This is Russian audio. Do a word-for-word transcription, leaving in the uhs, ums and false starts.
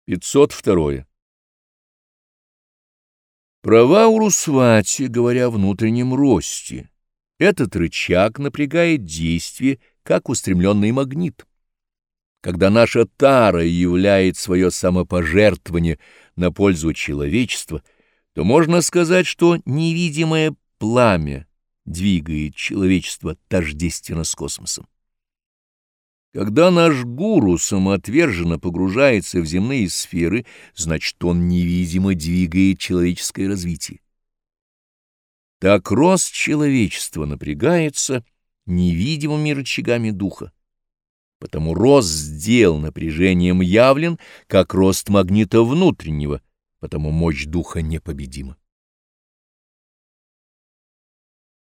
пятьсот второе. Права Урусвати, говоря о внутреннем росте. Этот рычаг напрягает действие, как устремленный магнит. Когда наша тара являет свое самопожертвование на пользу человечества, то можно сказать, что невидимое пламя двигает человечество тождественно с космосом. Когда наш гуру самоотверженно погружается в земные сферы, значит, он невидимо двигает человеческое развитие. Так рост человечества напрягается невидимыми рычагами духа. Потому рост дел напряжением явлен, как рост магнита внутреннего, потому мощь духа непобедима.